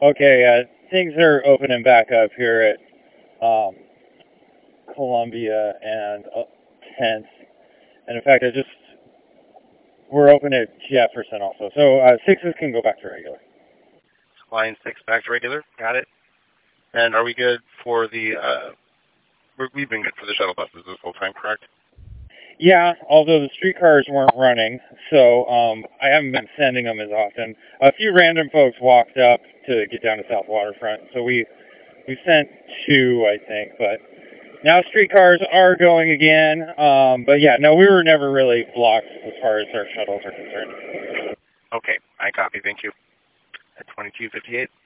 Okay, things are opening back up here at Columbia and 10th. And in fact, we're open at Jefferson also. So sixes can go back to regular. Line 6 back to regular. Got it. And are we good for the, we've been good for the shuttle buses this whole time, correct? Yeah, although the streetcars weren't running, so I haven't been sending them as often. A few random folks walked up to get down to South Waterfront, so we sent two, I think, but now streetcars are going again. But yeah, no, we were never really blocked as far as our shuttles are concerned. Okay, I copy. Thank you. At 22:58.